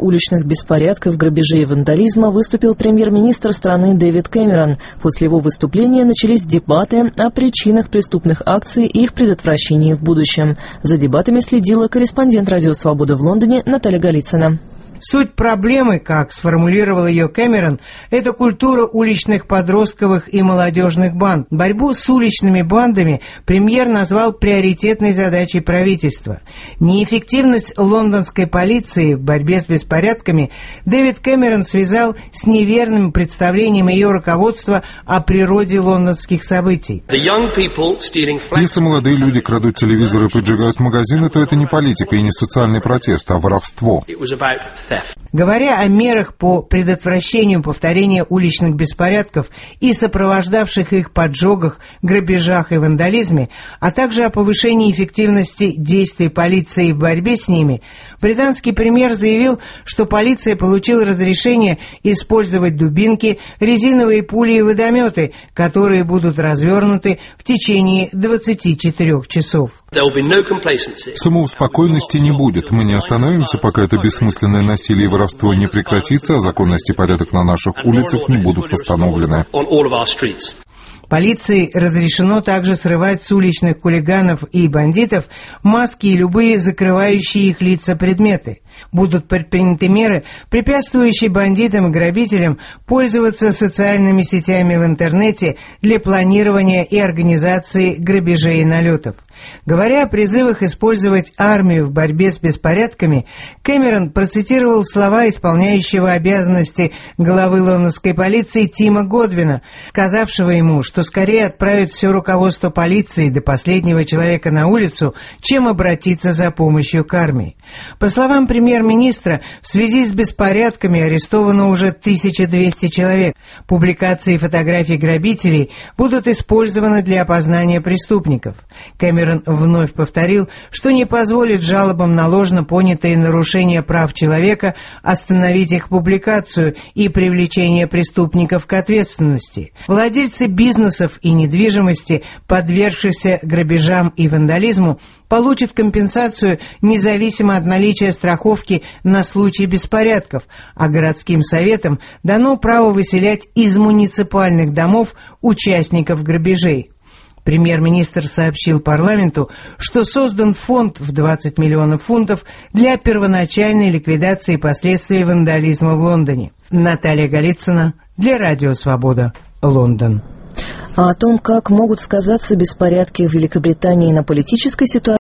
уличных беспорядков, грабежей и вандализма выступил премьер-министр страны Дэвид Кэмерон. После его выступления начались дебаты о причинах преступных акций и их предотвращении в будущем. За дебатами следила корреспондент «Радио Свобода» в Лондоне Наталья Голицына. Суть проблемы, как сформулировал ее Кэмерон, это культура уличных подростковых и молодежных банд. Борьбу с уличными бандами премьер назвал приоритетной задачей правительства. Неэффективность лондонской полиции в борьбе с беспорядками Дэвид Кэмерон связал с неверным представлением ее руководства о природе лондонских событий. Если молодые люди крадут телевизоры и поджигают магазины, то это не политика и не социальный протест, а воровство. Говоря о мерах по предотвращению повторения уличных беспорядков и сопровождавших их поджогах, грабежах и вандализме, а также о повышении эффективности действий полиции в борьбе с ними, британский премьер заявил, что полиция получила разрешение использовать дубинки, резиновые пули и водометы, которые будут развернуты в течение 24 часов. Самоуспокоенности не будет. Мы не остановимся, пока это бессмысленное насилие и воровство не прекратится, а законность и порядок на наших улицах не будут восстановлены. Полиции разрешено также срывать с уличных хулиганов и бандитов маски и любые закрывающие их лица предметы. Будут предприняты меры, препятствующие бандитам и грабителям пользоваться социальными сетями в интернете для планирования и организации грабежей и налетов. Говоря о призывах использовать армию в борьбе с беспорядками, Кэмерон процитировал слова исполняющего обязанности главы лондонской полиции Тима Годвина, сказавшего ему, что скорее отправит все руководство полиции до последнего человека на улицу, чем обратиться за помощью к армии. По словам премьер-министра, в связи с беспорядками арестовано уже 1200 человек. Публикации фотографий грабителей будут использованы для опознания преступников. Кэмерон вновь повторил, что не позволит жалобам на ложно понятые нарушения прав человека остановить их публикацию и привлечение преступников к ответственности. Владельцы бизнесов и недвижимости, подвергшихся грабежам и вандализму, получат компенсацию независимо от наличия страховки на случай беспорядков, а городским советам дано право выселять из муниципальных домов участников грабежей. Премьер-министр сообщил парламенту, что создан фонд в 20 миллионов фунтов для первоначальной ликвидации последствий вандализма в Лондоне. Наталья Голицына для Радио Свобода, Лондон. А о том, как могут сказаться беспорядки в Великобритании на политической ситуации,